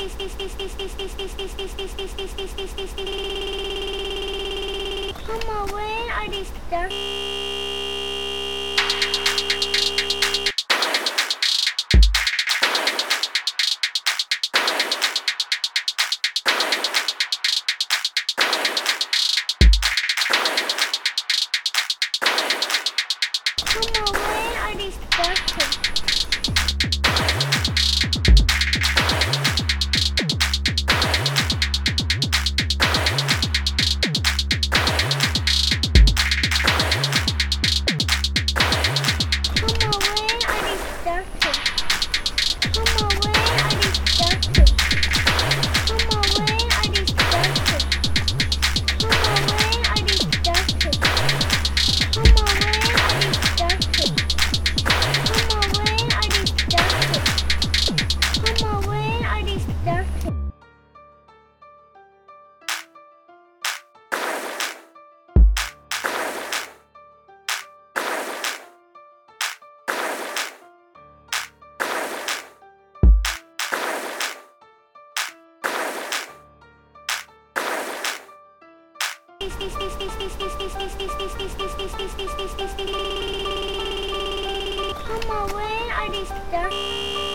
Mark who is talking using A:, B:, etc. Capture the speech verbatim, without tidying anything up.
A: Come on, where are these stuff? Come on, where are these doctors? Come on, where are these doctors? Come on, where are these doctors? Come on, where are these doctors? Come on, where are these doctors? Come on, where are these doctors? Come on, where are these doctors? Come on, where are these doctors? Come on, where are these doctors?